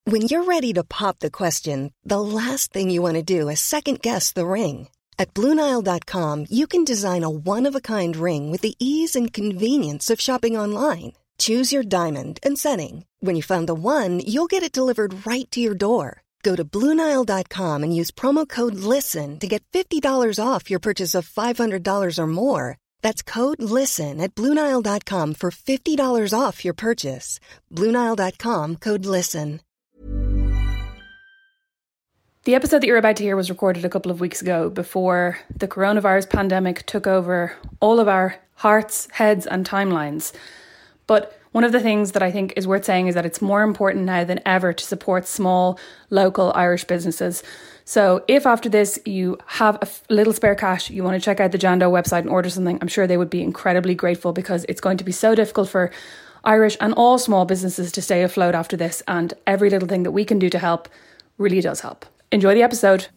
When you're ready to pop the question, the last thing you want to do is second-guess the ring. At BlueNile.com, you can design a one-of-a-kind ring with the ease and convenience of shopping online. Choose your diamond and setting. When you find the one, you'll get it delivered right to your door. Go to BlueNile.com and use promo code LISTEN to get $50 off your purchase of $500 or more. That's code LISTEN at BlueNile.com for $50 off your purchase. BlueNile.com, code LISTEN. The episode that you're about to hear was recorded a couple of weeks ago before the coronavirus pandemic took over all of our hearts, heads and timelines. But one of the things that I think is worth saying is that it's more important now than ever to support small, local Irish businesses. So if after this you have a little spare cash, you want to check out the Jando website and order something, I'm sure they would be incredibly grateful, because it's going to be so difficult for Irish and all small businesses to stay afloat after this, and every little thing that we can do to help really does help. Enjoy the episode.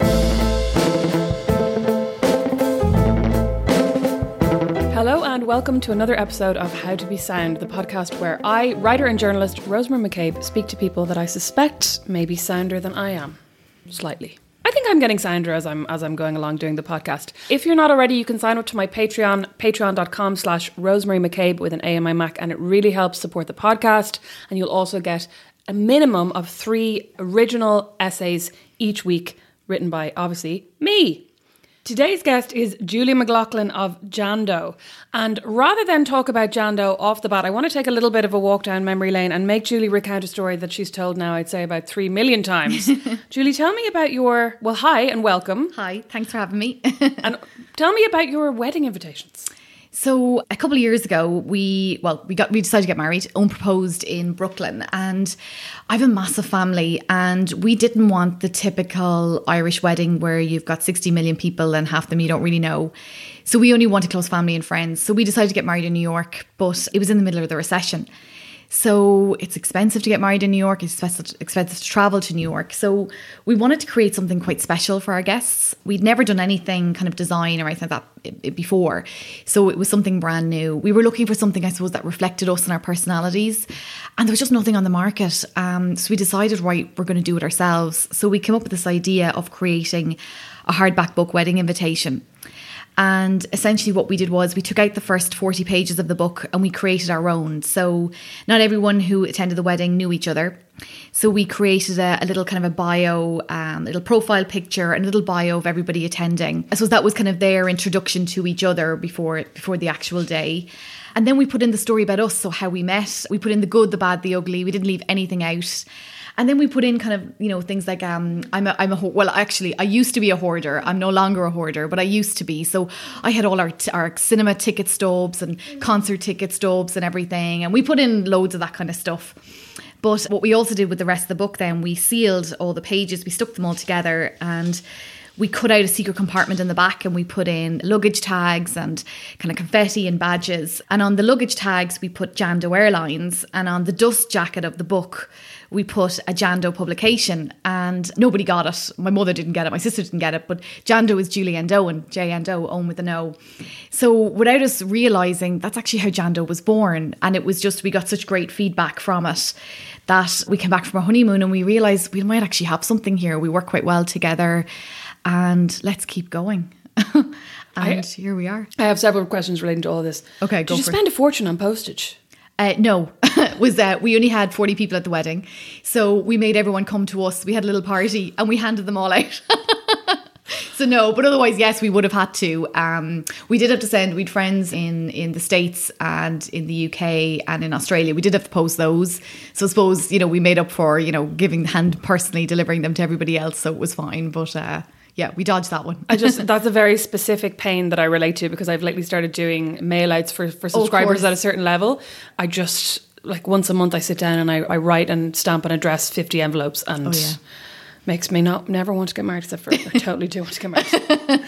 Hello and welcome to another episode of How to Be Sound, the podcast where I, writer and journalist Rosemary McCabe, speak to people that I suspect may be sounder than I am. Slightly. I think I'm getting sounder as I'm going along doing the podcast. If you're not already, you can sign up to my Patreon, patreon.com/Rosemary McCabe with an A in my Mac, and it really helps support the podcast. And you'll also get a minimum of 3 original essays each week, written by, obviously, me. Today's guest is Julie McLaughlin of Jando. And rather than talk about Jando off the bat, I want to take a little bit of a walk down memory lane and make Julie recount a story that she's told now, I'd say, about 3 million times. Julie, tell me about your... Well, hi and welcome. Hi, thanks for having me. And tell me about your wedding invitations. So a couple of years ago, we decided to get married, unproposed in Brooklyn, and I have a massive family, and we didn't want the typical Irish wedding where you've got 60 million people and half of them you don't really know. So we only wanted close family and friends. So we decided to get married in New York, but it was in the middle of the recession. So it's expensive to get married in New York. It's expensive to travel to New York. So we wanted to create something quite special for our guests. We'd never done anything kind of design or anything like that before. So it was something brand new. We were looking for something, I suppose, that reflected us and our personalities. And there was just nothing on the market. So we decided, right, we're going to do it ourselves. So we came up with this idea of creating a hardback book wedding invitation. And essentially what we did was we took out the first 40 pages of the book and we created our own. So not everyone who attended the wedding knew each other. So we created a little kind of a bio, little profile picture and a little bio of everybody attending. I suppose that was kind of their introduction to each other before the actual day. And then we put in the story about us, so how we met. We put in the good, the bad, the ugly. We didn't leave anything out. And then we put in kind of, things like, I used to be a hoarder. I'm no longer a hoarder, but I used to be. So I had all our cinema ticket stubs and concert ticket stubs and everything. And we put in loads of that kind of stuff. But what we also did with the rest of the book then, we sealed all the pages, we stuck them all together, and we cut out a secret compartment in the back and we put in luggage tags and kind of confetti and badges. And on the luggage tags, we put Jando Airlines, and on the dust jacket of the book, we put a Jando publication, and nobody got it. My mother didn't get it. My sister didn't get it. But Jando is Julie and Owen, J&O, Owen with an O. So without us realising, that's actually how Jando was born. And it was just, we got such great feedback from it that we came back from our honeymoon and we realised we might actually have something here. We work quite well together, and let's keep going. And here we are. I have several questions relating to all of this. Okay, go for it. Did you spend a fortune on postage? No, we only had 40 people at the wedding. So we made everyone come to us. We had a little party and we handed them all out. So no, but otherwise, yes, we would have had to. We did have to send, we'd friends in the States and in the UK and in Australia. We did have to post those. So I suppose, we made up for, giving the hand personally, delivering them to everybody else. So it was fine. But yeah, we dodged that one. That's a very specific pain that I relate to, because I've lately started doing mail outs for subscribers at a certain level. I just, once a month I sit down and I write and stamp and address 50 envelopes, and makes me never want to get married, except for I totally do want to get married.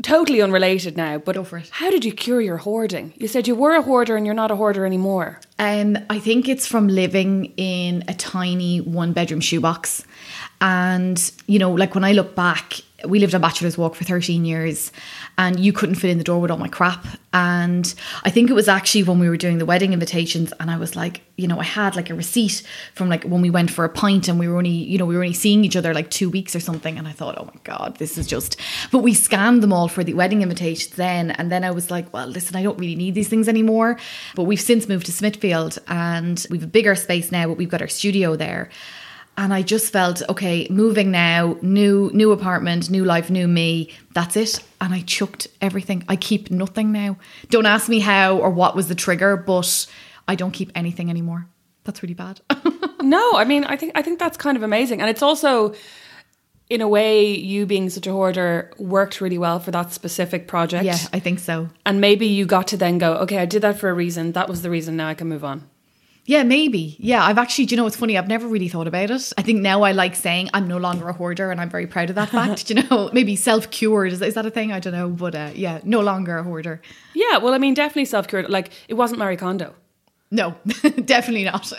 totally unrelated now, but Go for it. how did you cure your hoarding? You said you were a hoarder and you're not a hoarder anymore. I think it's from living in a tiny 1-bedroom shoebox. And, you know, like when I look back, we lived on Bachelor's Walk for 13 years and you couldn't fit in the door with all my crap. And I think it was actually when we were doing the wedding invitations and I was like, you know, I had like a receipt from like when we went for a pint and we were only seeing each other like 2 weeks or something. And I thought, oh my God, this is just, but we scanned them all for the wedding invitations then. And then I was like, well, listen, I don't really need these things anymore. But we've since moved to Smithfield and we've a bigger space now, but we've got our studio there. And I just felt, okay, moving now, new apartment, new life, new me. That's it. And I chucked everything. I keep nothing now. Don't ask me how or what was the trigger, but I don't keep anything anymore. That's really bad. No, I mean, I think that's kind of amazing. And it's also, in a way, you being such a hoarder worked really well for that specific project. Yeah, I think so. And maybe you got to then go, okay, I did that for a reason. That was the reason. Now I can move on. Yeah, maybe. Yeah, I've actually, do you know, it's funny, I've never really thought about it. I think now I like saying I'm no longer a hoarder and I'm very proud of that fact. Do you know, maybe self-cured, is that a thing? I don't know. But yeah, no longer a hoarder. Yeah, well, I mean, definitely self-cured. Like, it wasn't Marie Kondo. No, definitely not.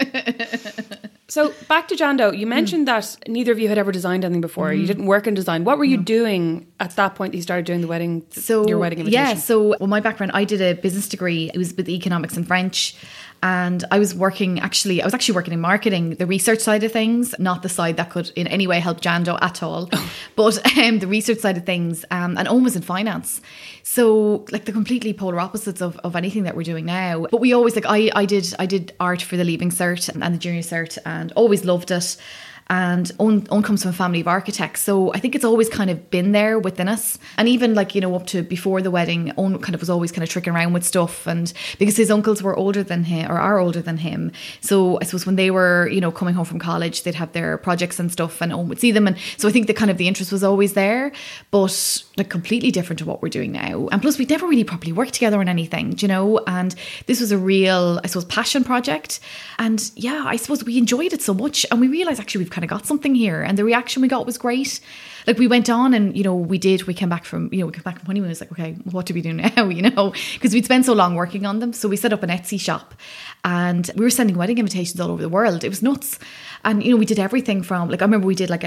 So back to Jando, you mentioned that neither of you had ever designed anything before. You didn't work in design. What were you doing at that point that you started doing the wedding, your wedding invitation? Yeah, so my background, I did a business degree. It was with economics and French. And I was working working in marketing, the research side of things, not the side that could in any way help Jando at all, but the research side of things, and Owen was in finance. So like the completely polar opposites of anything that we're doing now. But we always like, I did art for the Leaving Cert and the Junior Cert and always loved it. And Owen comes from a family of architects. So I think it's always kind of been there within us. And even like, you know, up to before the wedding, Owen kind of was always kind of tricking around with stuff. And because his uncles were older than him or are older than him. So I suppose when they were, you know, coming home from college, they'd have their projects and stuff and Owen would see them. And so I think the interest was always there, but like completely different to what we're doing now. And plus we'd never really properly worked together on anything, you know, and this was a real, I suppose, passion project. And yeah, I suppose we enjoyed it so much and we realised actually we've kind of got something here, and the reaction we got was great. Like we went on and, you know, we came back from honeymoon. It's like, okay, what do we do now? You know, because we'd spent so long working on them. So we set up an Etsy shop and we were sending wedding invitations all over the world. It was nuts. And, you know, we did everything from, like, I remember we did like a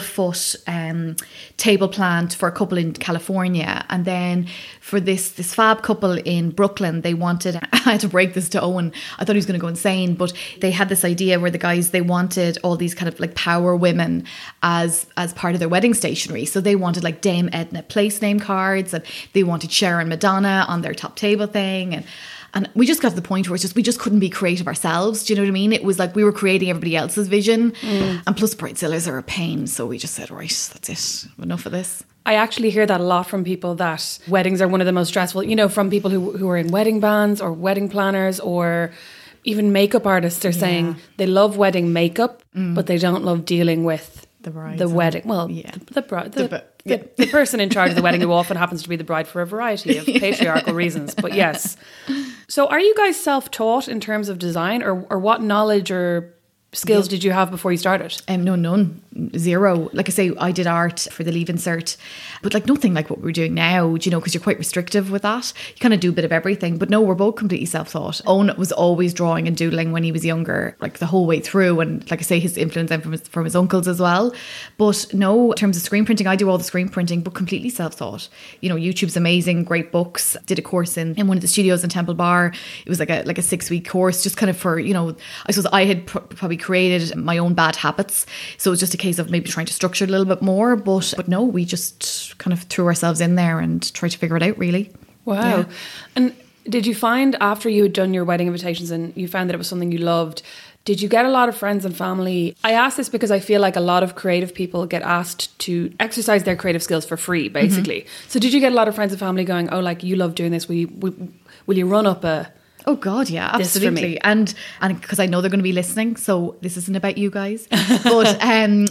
12-foot table plant for a couple in California. And then for this fab couple in Brooklyn, they wanted, I had to break this to Owen. I thought he was going to go insane, but they had this idea where the guys, they wanted all these kind of like power women as part of their wedding stationery. So they wanted like Dame Edna place name cards, and they wanted Cher and Madonna on their top table thing. And we just got to the point where we just couldn't be creative ourselves. Do you know what I mean? It was like we were creating everybody else's vision. And plus bridezillas are a pain. So we just said, right, that's it. Enough of this. I actually hear that a lot from people, that weddings are one of the most stressful, you know, from people who are in wedding bands or wedding planners or even makeup artists are saying they love wedding makeup, but they don't love dealing with the wedding. Well, the bride, the person in charge of the wedding, who often happens to be the bride for a variety of patriarchal reasons. But yes. So are you guys self-taught in terms of design, or what knowledge or skills did you have before you started? No, none. Zero. Like I say, I did art for the Leaving Cert, but like nothing like what we're doing now, you know, because you're quite restrictive with that. You kind of do a bit of everything, but no, we're both completely self-taught. Owen was always drawing and doodling when he was younger, like the whole way through. And like I say, his influence from his uncles as well. But no, in terms of screen printing, I do all the screen printing, but completely self-taught. You know, YouTube's amazing, great books. Did a course in one of the studios in Temple Bar. It was like a 6-week course, just kind of for, you know, I suppose I had probably created my own bad habits. So it was just a case of maybe trying to structure it a little bit more. But no, we just kind of threw ourselves in there and tried to figure it out, really. Wow. Yeah. And did you find, after you had done your wedding invitations and you found that it was something you loved, did you get a lot of friends and family? I ask this because I feel like a lot of creative people get asked to exercise their creative skills for free, basically. So did you get a lot of friends and family going, oh, like, you love doing this, will you run up a... Oh God, yeah, absolutely. And because I know they're going to be listening, so this isn't about you guys. But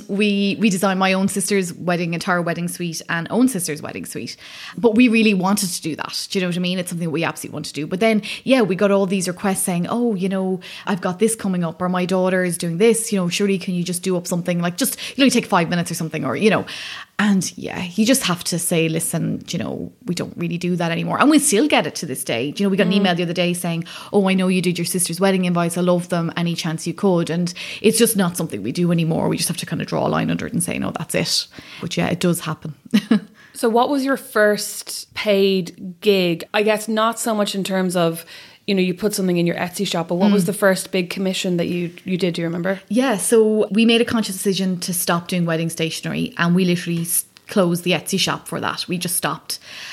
we designed my own sister's entire wedding suite and own sister's wedding suite. But we really wanted to do that. Do you know what I mean? It's something that we absolutely want to do. But then, yeah, we got all these requests saying, oh, you know, I've got this coming up, or my daughter is doing this, you know, surely can you just do up something like just, you know, take 5 minutes or something, or, you know. And yeah, you just have to say, listen, you know, we don't really do that anymore. And we still get it to this day. You know, we got an email the other day saying, oh, I know you did your sister's wedding invites. I love them. Any chance you could. And it's just not something we do anymore. We just have to kind of draw a line under it and say, no, that's it. But yeah, it does happen. So what was your first paid gig? I guess not so much in terms of, you know, you put something in your Etsy shop, but what was the first big commission that you did? Do you remember? Yeah, so we made a conscious decision to stop doing wedding stationery, and we literally closed the Etsy shop for that. We just stopped.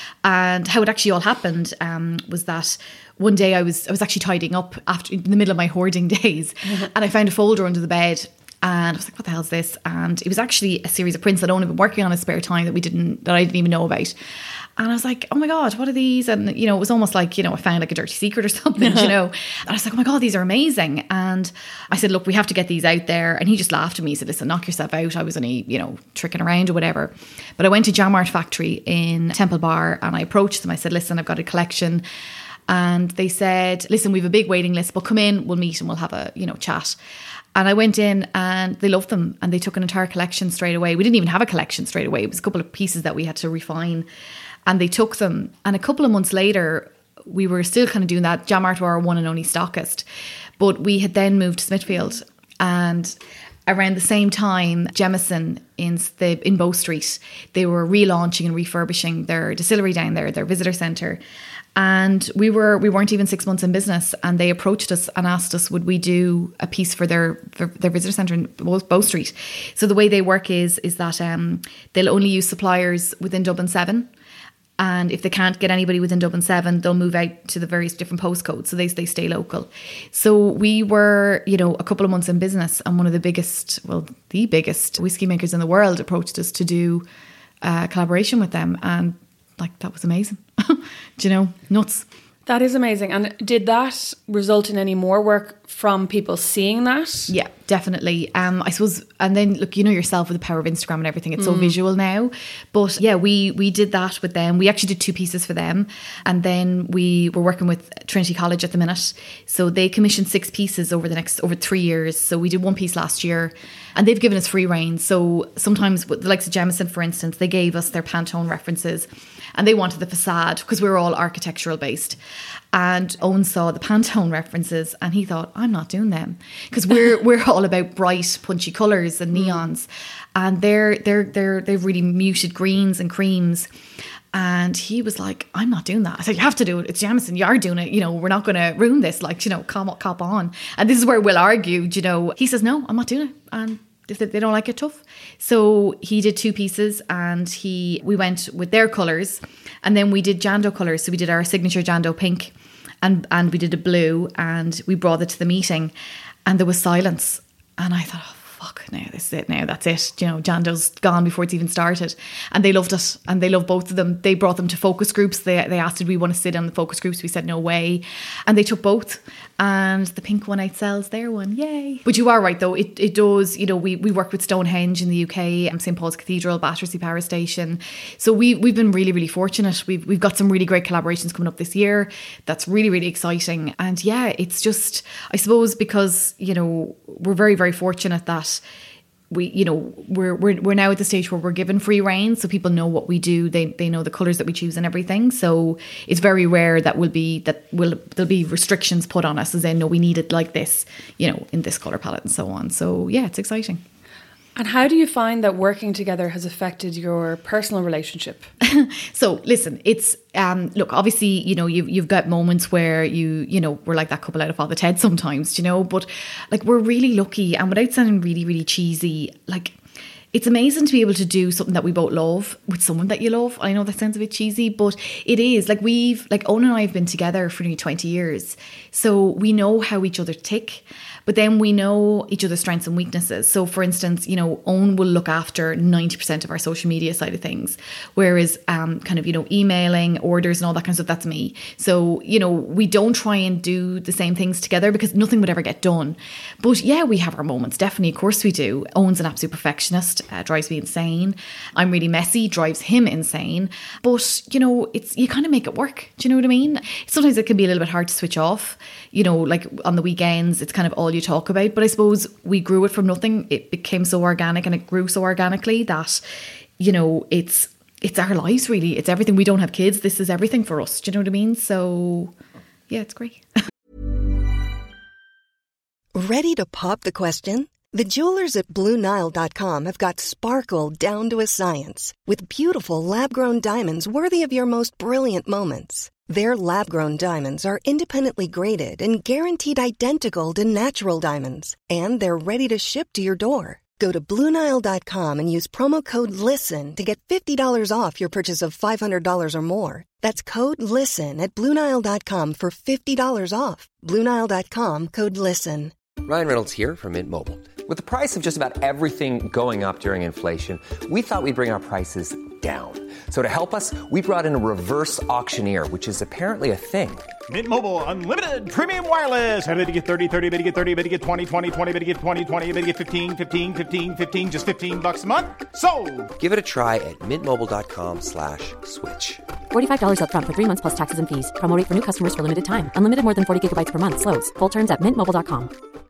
And how it actually all happened was that one day I was actually tidying up after in the middle of my hoarding days, and I found a folder under the bed. And I was like, what the hell is this? And it was actually a series of prints that Owen had been working on in spare time that I didn't even know about. And I was like, oh my God, what are these? And, you know, it was almost like, you know, I found like a dirty secret or something, you know. And I was like, oh my God, these are amazing. And I said, look, we have to get these out there. And he just laughed at me. He said, listen, knock yourself out. I was only, you know, tricking around or whatever. But I went to Jam Art Factory in Temple Bar and I approached them. I said, listen, I've got a collection. And they said, listen, we have a big waiting list, but come in, we'll meet and we'll have a, you know, chat. And I went in and they loved them and they took an entire collection straight away. We didn't even have a collection straight away. It was a couple of pieces that we had to refine. And they took them. And a couple of months later, we were still kind of doing that. Jam Art were our one and only stockist. But we had then moved to Smithfield. And around the same time, Jemison in Bow Street, they were relaunching and refurbishing their distillery down there, their visitor centre. And we weren't even 6 months in business, and they approached us and asked us, would we do a piece for their visitor centre in Bow Street? So the way they work is that they'll only use suppliers within Dublin 7. And if they can't get anybody within Dublin 7, they'll move out to the various different postcodes. So they stay local. So we were, you know, a couple of months in business, and one of the biggest whiskey makers in the world approached us to do a collaboration with them. And like, that was amazing. Do you know, nuts. That is amazing. And did that result in any more work from people seeing that? Yeah, definitely. I suppose, and then look, you know yourself with the power of Instagram and everything, it's so visual now. But yeah, we did that with them. We actually did 2 pieces for them. And then we were working with Trinity College at the minute. So they commissioned 6 pieces over 3 years. So we did 1 piece last year and they've given us free rein. So sometimes with the likes of Jemison, for instance, they gave us their Pantone references and they wanted the facade because we were all architectural based. And Owen saw the Pantone references and he thought, I'm not doing them because we're all about bright, punchy colours and neons, and they've really muted greens and creams. And he was like, I'm not doing that. I said, you have to do it. It's Jemison. You are doing it. You know, we're not going to ruin this. Like, you know, cop on. And this is where we'll argue. You know, he says, no, I'm not doing it. And if they don't like it, tough. So he did 2 pieces and we went with their colours, and then we did Jando colours. So we did our signature Jando pink and we did a blue, and we brought it to the meeting and there was silence. And I thought, oh, fuck, now this is it now, that's it. You know, Jando's gone before it's even started. And they loved it, and they loved both of them. They brought them to focus groups. They asked, did we want to sit on the focus groups? We said no way. And they took both. And the pink one outsells their one, yay. But you are right though, it does, you know, we work with Stonehenge in the UK, St Paul's Cathedral, Battersea Power Station. So we've been really, really fortunate. We've got some really great collaborations coming up this year. That's really, really exciting. And yeah, it's just, I suppose because, you know, we're very, very fortunate that we're now at the stage where we're given free rein, so people know what we do. They know the colours that we choose and everything. So it's very rare that there'll be restrictions put on us, as in, no, we need it like this, you know, in this colour palette and so on. So yeah, it's exciting. And how do you find that working together has affected your personal relationship? So listen, it's look, obviously, you know, you've got moments where you know, we're like that couple out of Father Ted sometimes, you know, but like we're really lucky, and without sounding really, really cheesy, like it's amazing to be able to do something that we both love with someone that you love. I know that sounds a bit cheesy, but it is. Like Owen and I have been together for nearly 20 years. So we know how each other tick, but then we know each other's strengths and weaknesses. So for instance, you know, Owen will look after 90% of our social media side of things, whereas kind of, you know, emailing, orders and all that kind of stuff, that's me. So, you know, we don't try and do the same things together because nothing would ever get done. But yeah, we have our moments, definitely, of course we do. Owen's an absolute perfectionist, drives me insane. I'm really messy, drives him insane. But, you know, you kind of make it work. Do you know what I mean? Sometimes it can be a little bit hard to switch off. You know, like on the weekends, it's kind of all you talk about. But I suppose we grew it from nothing. It became so organic and it grew so organically that you know, it's our lives really. It's everything. We don't have kids. This is everything for us. Do you know what I mean? So yeah, it's great. Ready to pop the question? The jewelers at BlueNile.com have got sparkle down to a science with beautiful lab-grown diamonds worthy of your most brilliant moments. Their lab-grown diamonds are independently graded and guaranteed identical to natural diamonds, and they're ready to ship to your door. Go to BlueNile.com and use promo code LISTEN to get $50 off your purchase of $500 or more. That's code LISTEN at BlueNile.com for $50 off. BlueNile.com, code LISTEN. Ryan Reynolds here from Mint Mobile. With the price of just about everything going up during inflation, we thought we'd bring our prices down. So to help us, we brought in a reverse auctioneer, which is apparently a thing. Mint Mobile Unlimited Premium Wireless. How to get 30, 30, bit to get 30, bit to get 20, 20, 20, bit to get 20, 20, bit to get 15, 15, 15, 15, just $15 a month? Sold! Give it a try at mintmobile.com/switch. $45 up front for 3 months plus taxes and fees. Promo rate for new customers for limited time. Unlimited more than 40 gigabytes per month. Slows full terms at mintmobile.com.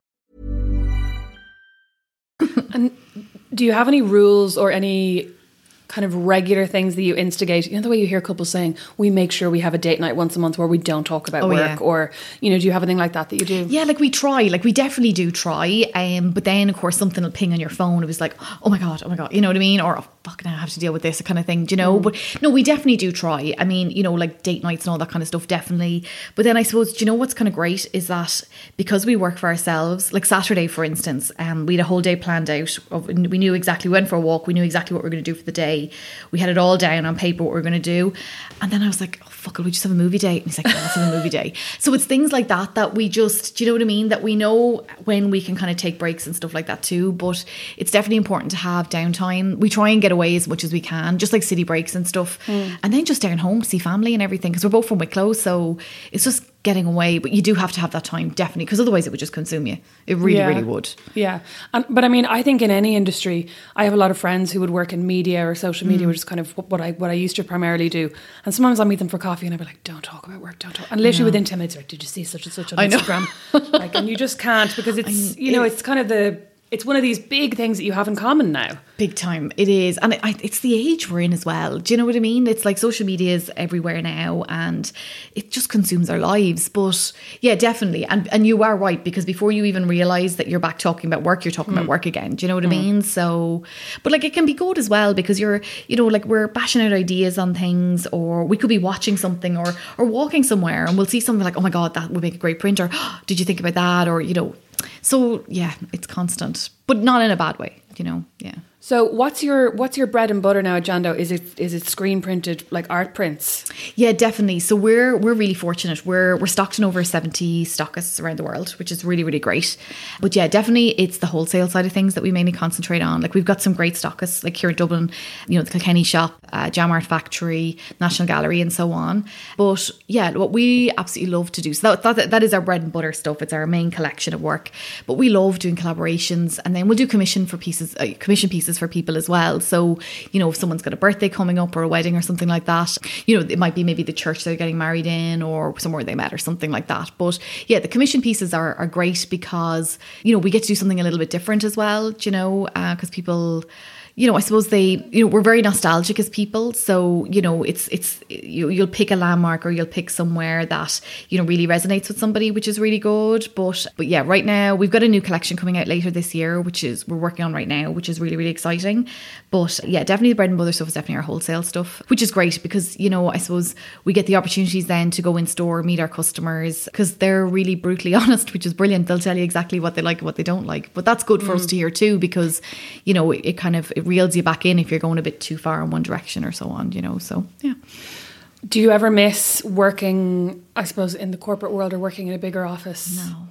And do you have any rules or any kind of regular things that you instigate? You know, the way you hear couples saying, we make sure we have a date night once a month where we don't talk about work. Yeah. Or, you know, do you have anything like that you do? Yeah, like we try, like we definitely do try. But then, of course, something will ping on your phone. It was like, oh my God, you know what I mean? Or, oh, fuck, now I have to deal with this kind of thing, do you know? But no, we definitely do try. I mean, you know, like date nights and all that kind of stuff, definitely. But then I suppose, do you know what's kind of great is that because we work for ourselves, like Saturday, for instance, we had a whole day planned out. We knew exactly, we went for a walk. We knew exactly what we were going to do for the day. We had it all down on paper what we were going to do. And then I was like, oh, fuck, will we just have a movie day? And he's like, yeah, let's have a movie day. So it's things like that we just, do you know what I mean? That we know when we can kind of take breaks and stuff like that too. But it's definitely important to have downtime. We try and get away as much as we can, just like city breaks and stuff. And then just down home, see family and everything. Because we're both from Wicklow. So it's just getting away. But you do have to have that time, definitely. Because otherwise it would just consume you. It really, really would. Yeah. But I mean, I think in any industry, I have a lot of friends who would work in media or social media, which is kind of what I used to primarily do. And sometimes I'll meet them for coffee and I'll be like, don't talk about work, don't talk. And literally within 10 minutes, like, did you see such and such on Instagram? Like, and you just can't, because it's, you know, it's kind of it's one of these big things that you have in common now. Big time. It is. And it's the age we're in as well. Do you know what I mean? It's like social media is everywhere now and it just consumes our lives. But yeah, definitely. And you are right, because before you even realise that you're back talking about work, you're talking about work again. Do you know what I mean? So, but like it can be good as well, because you're, you know, like we're bashing out ideas on things, or we could be watching something or walking somewhere and we'll see something like, oh my God, that would make a great print, or oh, did you think about that? Or, you know, so yeah, it's constant, but not in a bad way, you know. Yeah. So what's your bread and butter now at Jando? Is it screen printed, like art prints? Yeah, definitely. So we're really fortunate. We're stocked in over 70 stockists around the world, which is really, really great. But yeah, definitely it's the wholesale side of things that we mainly concentrate on. Like we've got some great stockists, like here in Dublin, you know, the Kilkenny shop, Jam Art Factory, National Gallery, and so on. But yeah, what we absolutely love to do, so that is our bread and butter stuff. It's our main collection of work. But we love doing collaborations, and then we'll do commission pieces for people as well. So, you know, if someone's got a birthday coming up or a wedding or something like that, you know, it might be maybe the church they're getting married in or somewhere they met or something like that. But yeah, the commission pieces are great because, you know, we get to do something a little bit different as well, you know, because people, you know, I suppose we're very nostalgic as people. So, you know, you'll pick a landmark or you'll pick somewhere that, you know, really resonates with somebody, which is really good. But yeah, right now we've got a new collection coming out later this year, we're working on right now, which is really, really exciting. But yeah, definitely the bread and butter stuff is definitely our wholesale stuff, which is great because, you know, I suppose we get the opportunities then to go in store, meet our customers, because they're really brutally honest, which is brilliant. They'll tell you exactly what they like and what they don't like. But that's good for us to hear too, because, you know, it kind of reels you back in if you're going a bit too far in one direction or so on, you know. So yeah. Do you ever miss working, I suppose, in the corporate world or working in a bigger office? No.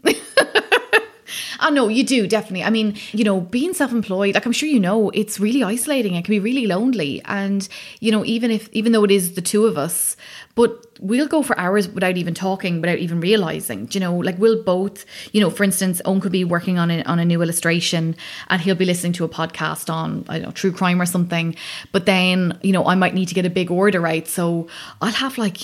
Oh, no, you do, definitely. I mean, you know, being self-employed, like I'm sure you know, it's really isolating. It can be really lonely. And, you know, even though it is the two of us, but we'll go for hours without even talking, without even realising, you know, like we'll both, you know, for instance, Owen could be working on a new illustration and he'll be listening to a podcast on, I don't know, true crime or something. But then, you know, I might need to get a big order out. So I'll have like, you know,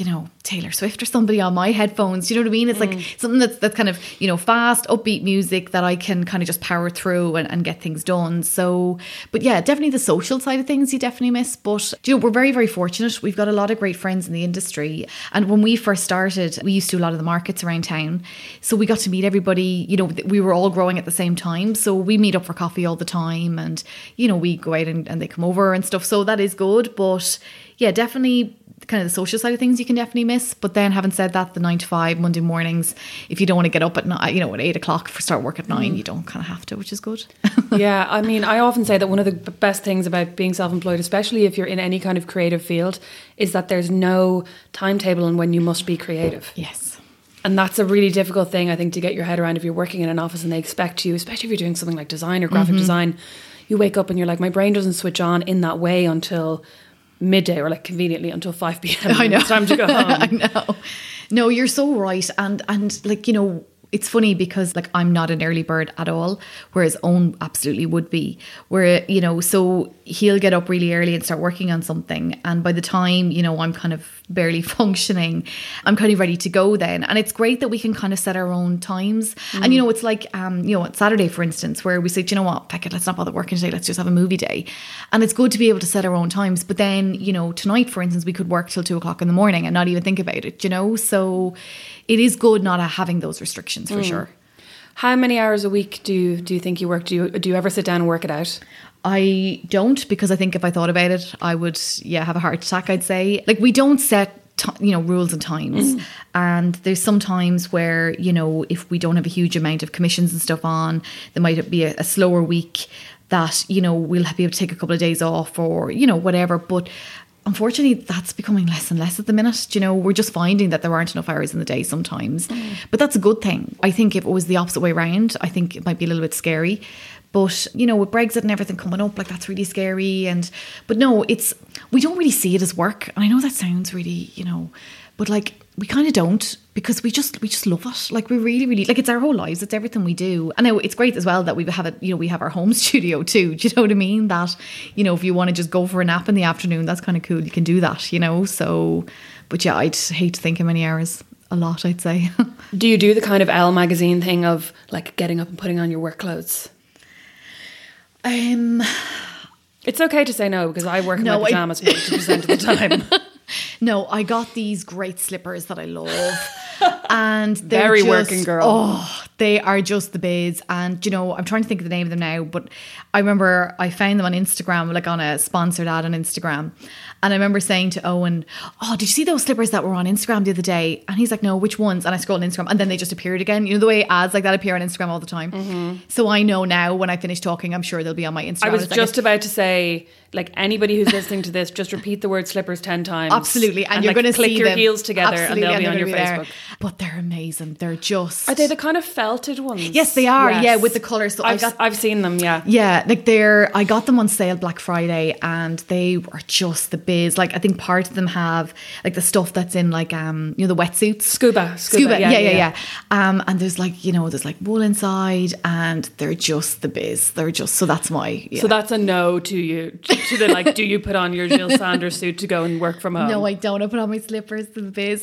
Taylor Swift or somebody on my headphones. Do you know what I mean? It's like something that's kind of, you know, fast, upbeat music that I can kind of just power through and get things done. So, but yeah, definitely the social side of things you definitely miss. But, you know, we're very, very fortunate. We've got a lot of great friends in the industry. And when we first started, we used to do a lot of the markets around town. So we got to meet everybody. You know, we were all growing at the same time. So we meet up for coffee all the time. And, you know, we go out and they come over and stuff. So that is good. But yeah, definitely kind of the social side of things you can definitely miss. But then having said that, the 9 to 5 Monday mornings, if you don't want to get up at night, you know, at 8 o'clock for start work at 9, you don't kind of have to, which is good. Yeah, I mean, I often say that one of the best things about being self-employed, especially if you're in any kind of creative field, is that there's no timetable on when you must be creative. Yes. And that's a really difficult thing, I think, to get your head around if you're working in an office and they expect you, especially if you're doing something like design or graphic design, you wake up and you're like, my brain doesn't switch on in that way until midday, or like conveniently until 5 p.m. I know. It's time to go home. I know. No, you're so right. And like, you know, it's funny because like I'm not an early bird at all, whereas Owen absolutely would be. Where, you know, so he'll get up really early and start working on something. And by the time, you know, I'm kind of barely functioning, I'm kind of ready to go then. And it's great that we can kind of set our own times. And, you know, it's like, you know, on Saturday, for instance, where we say, do you know what, Beckett, let's not bother working today. Let's just have a movie day. And it's good to be able to set our own times. But then, you know, tonight, for instance, we could work till 2 o'clock in the morning and not even think about it, you know? So it is good not having those restrictions for sure. How many hours a week do you think you work? Do you ever sit down and work it out? I don't, because I think if I thought about it, I would, have a heart attack, I'd say. Like, we don't set rules and times. And there's some times where, you know, if we don't have a huge amount of commissions and stuff on, there might be a slower week that, you know, we'll be able to take a couple of days off or, you know, whatever. But unfortunately, that's becoming less and less at the minute. You know, we're just finding that there aren't enough hours in the day sometimes. But that's a good thing. I think if it was the opposite way around, I think it might be a little bit scary. But, you know, with Brexit and everything coming up, like, that's really scary. But no, we don't really see it as work. And I know that sounds really, you know, but like, we kind of don't, because we just love it. Like, we really, really, like, it's our whole lives. It's everything we do. And now it's great as well that we have it, you know, we have our home studio too. Do you know what I mean? That, you know, if you want to just go for a nap in the afternoon, that's kind of cool. You can do that, you know? So, but yeah, I'd hate to think how many hours. A lot, I'd say. Do you do the kind of Elle magazine thing of like getting up and putting on your work clothes? It's okay to say no, because I work in my pajamas 50% of the time. No, I got these great slippers that I love. And they're very just, working girl. Oh, they are just the biz. And, you know, I'm trying to think of the name of them now, but I remember I found them on Instagram, like on a sponsored ad on Instagram. And I remember saying to Owen, oh, did you see those slippers that were on Instagram the other day? And he's like, no, which ones? And I scrolled on Instagram and then they just appeared again. You know, the way ads like that appear on Instagram all the time. So I know now when I finish talking, I'm sure they'll be on my Instagram. I was just about to say, like, anybody who's listening to this, just repeat the word slippers 10 times. Absolutely. And you're like, going to click see your them. heels together. Absolutely, and they'll be on your there. Facebook. But they're amazing. They're just... Are they the kind of felted ones? Yes, they are. Yes. Yeah, with the colours. So I've seen them, yeah. Yeah, like I got them on sale Black Friday and they were just the biz. Like, I think part of them have like the stuff that's in like, you know, the wetsuits. Scuba. Yeah. And there's like, you know, there's like wool inside and they're just the biz. They're just, so that's my... Yeah. So that's a no to you, to the like, do you put on your Jill Sanders suit to go and work from home? No, I don't. I put on my slippers to the biz.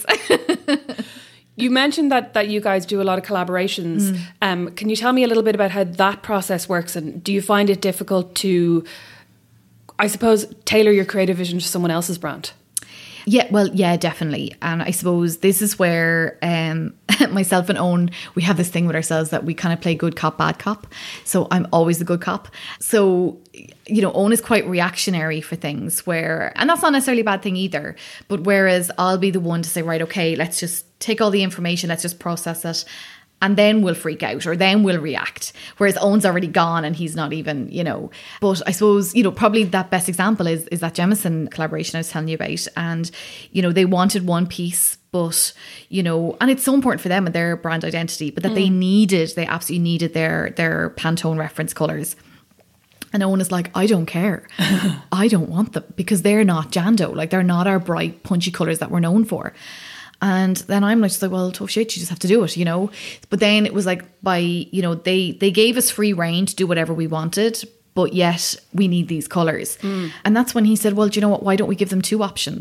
You mentioned that you guys do a lot of collaborations. Can you tell me a little bit about how that process works? And do you find it difficult to, I suppose, tailor your creative vision to someone else's brand? Yeah, well, yeah, definitely. And I suppose this is where myself and Owen, we have this thing with ourselves that we kind of play good cop, bad cop. So I'm always the good cop. So, you know, Owen is quite reactionary for things where, and that's not necessarily a bad thing either, but whereas I'll be the one to say, right, okay, let's just take all the information, let's just process it. And then we'll freak out or then we'll react. Whereas Owen's already gone and he's not even, you know. But I suppose, you know, probably that best example is that Jemison collaboration I was telling you about. And, you know, they wanted one piece, but, you know, and it's so important for them and their brand identity, but that they absolutely needed their Pantone reference colours. And Owen is like, I don't care. I don't want them because they're not Jando. Like, they're not our bright, punchy colours that we're known for. And then I'm like, well, tough shit, you just have to do it, you know. But then it was like you know, they gave us free rein to do whatever we wanted, but yet we need these colours. And that's when he said, well, do you know what, why don't we give them two options?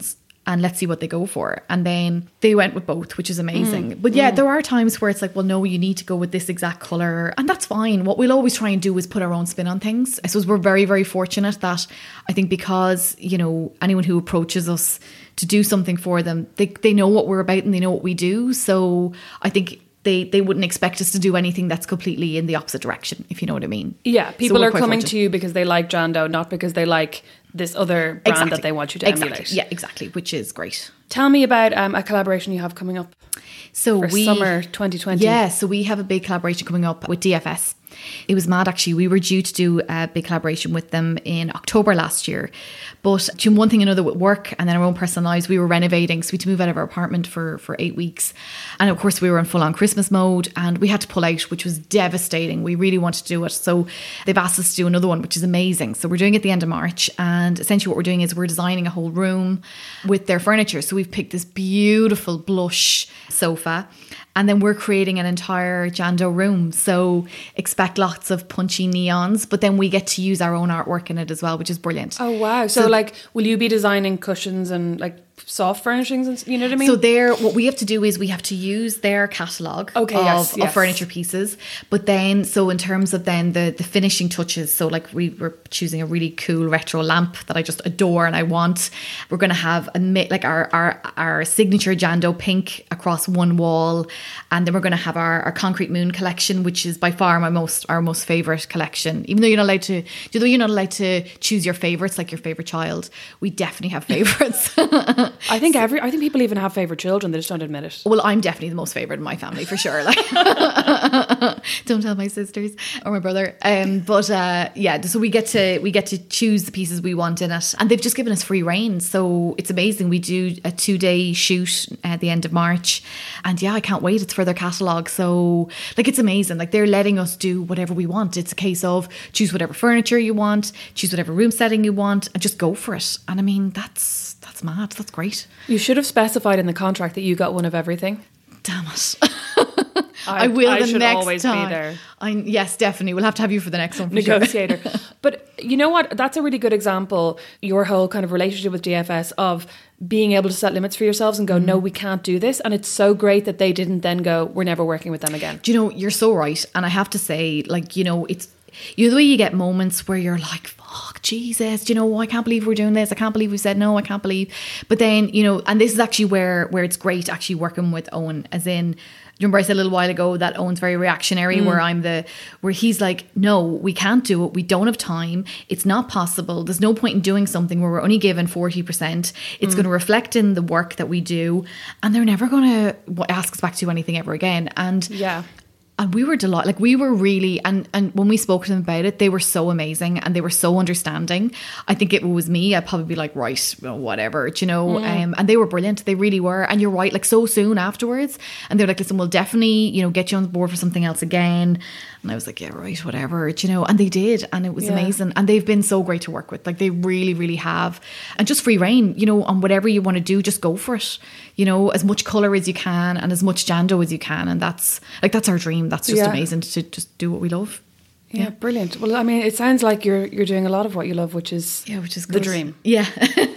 and let's see what they go for. And then they went with both, which is amazing. But yeah, there are times where it's like, well, no, you need to go with this exact colour. And that's fine. What we'll always try and do is put our own spin on things. I suppose we're very, very fortunate that I think because, you know, anyone who approaches us to do something for them, they know what we're about and they know what we do. So I think they wouldn't expect us to do anything that's completely in the opposite direction, if you know what I mean. Yeah, people So are we're quite coming fortunate. to you because they like Jando, not because they like this other brand that they want you to emulate. Yeah, exactly, which is great. Tell me about a collaboration you have coming up So for summer 2020. Yeah, so we have a big collaboration coming up with DFS. It was mad, actually. We were due to do a big collaboration with them in October last year. But between one thing and another with work and then our own personal lives, we were renovating. So we had to move out of our apartment for 8 weeks. And of course, we were in full on Christmas mode and we had to pull out, which was devastating. We really wanted to do it. So they've asked us to do another one, which is amazing. So we're doing it at the end of March. And essentially what we're doing is we're designing a whole room with their furniture. So we've picked this beautiful blush sofa. And then we're creating an entire Jando room. So expect lots of punchy neons, but then we get to use our own artwork in it as well, which is brilliant. Oh, wow. So like, will you be designing cushions and like soft furnishings and you know what I mean? So what we have to do is we have to use their catalogue of furniture pieces. But then, so in terms of then the finishing touches, so like we were choosing a really cool retro lamp that I just adore and I want. We're going to have our signature Jando pink across one wall. And then we're going to have our Concrete Moon collection, which is by far our most favourite collection. Even though you're not allowed to choose your favourites, like your favourite child, we definitely have favourites. I think people even have favourite children, they just don't admit it. Well, I'm definitely the most favourite in my family for sure. Like, don't tell my sisters or my brother. So we get to choose the pieces we want in it, and they've just given us free rein, so it's amazing. We do a 2-day shoot at the end of March, and yeah, I can't wait. It's for their catalogue, so like it's amazing. Like they're letting us do whatever we want. It's a case of choose whatever furniture you want, choose whatever room setting you want, and just go for it. And I mean, that's mad. That's great. You should have specified in the contract that you got one of everything. Damn it. I will I the should next always time. Be there. Yes, definitely. We'll have to have you for the next one. For Negotiator. Sure. But you know what? That's a really good example, your whole kind of relationship with DFS, of being able to set limits for yourselves and go, no, we can't do this. And it's so great that they didn't then go, we're never working with them again. Do you know, you're so right. And I have to say, like, you know, it's, you know, the way you get moments where you're like, fuck, Jesus, you know, I can't believe we're doing this. I can't believe we said no. I can't believe. But then, you know, and this is actually where it's great actually working with Owen, as in, remember I said a little while ago that Owen's very reactionary, where he's like, no, we can't do it. We don't have time. It's not possible. There's no point in doing something where we're only given 40%. It's going to reflect in the work that we do, and they're never going to ask us back to do anything ever again. And yeah. And we were delighted. Like we were really, and when we spoke to them about it, they were so amazing and they were so understanding. I think if it was me, I'd probably be like, right, well, whatever, do you know? And they were brilliant. They really were. And you're right, like so soon afterwards. And they're like, listen, we'll definitely, you know, get you on board for something else again. And I was like, yeah, right, whatever, do you know? And they did. And it was amazing. And they've been so great to work with. Like they really, really have. And just free reign, you know, on whatever you want to do, just go for it. You know, as much colour as you can and as much Jando as you can. And that's our dream. That's just amazing to just do what we love. Yeah, brilliant. Well, I mean, it sounds like you're doing a lot of what you love, which is good. The dream. Yeah.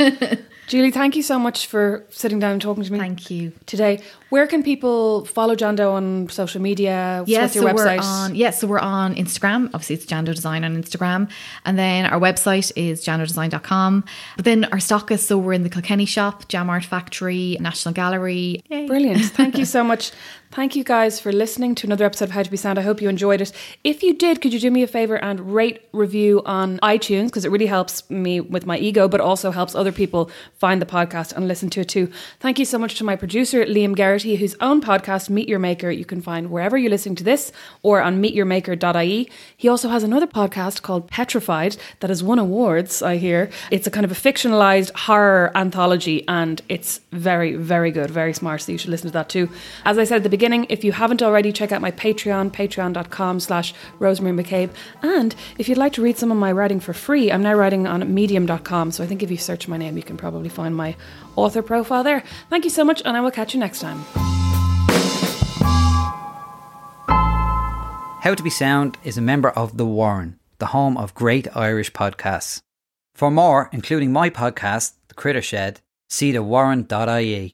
Julie, thank you so much for sitting down and talking to me. Thank you. Today. Where can people follow Jando on social media? What's your website? So we're on Instagram. Obviously, it's Jando Design on Instagram. And then our website is jandodesign.com. But then our stock is, so we're in the Kilkenny shop, Jam Art Factory, National Gallery. Yay. Brilliant. Thank you so much. Thank you guys for listening to another episode of How to Be Sound. I hope you enjoyed it. If you did, could you do me a favour and rate, review on iTunes, because it really helps me with my ego, but also helps other people find the podcast and listen to it too. Thank you so much to my producer, Liam Garrity, whose own podcast, Meet Your Maker, you can find wherever you're listening to this or on meetyourmaker.ie. He also has another podcast called Petrified that has won awards, I hear. It's a kind of a fictionalised horror anthology and it's very, very good, very smart, so you should listen to that too. As I said at the beginning, if you haven't already, check out my Patreon, patreon.com/Rosemary McCabe. And if you'd like to read some of my writing for free, I'm now writing on medium.com. So I think if you search my name, you can probably find my author profile there. Thank you so much, and I will catch you next time. How to Be Sound is a member of The Warren, the home of great Irish podcasts. For more, including my podcast, The Critter Shed, See the warrant.ie.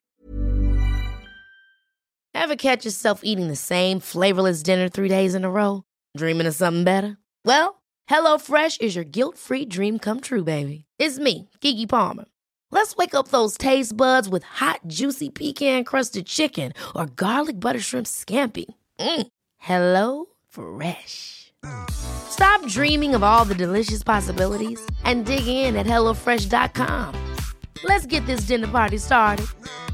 Ever catch yourself eating the same flavorless dinner 3 days in a row? Dreaming of something better? Well, HelloFresh is your guilt-free dream come true, baby. It's me, Keke Palmer. Let's wake up those taste buds with hot, juicy pecan-crusted chicken or garlic butter shrimp scampi. Hello Fresh. Stop dreaming of all the delicious possibilities and dig in at HelloFresh.com. Let's get this dinner party started.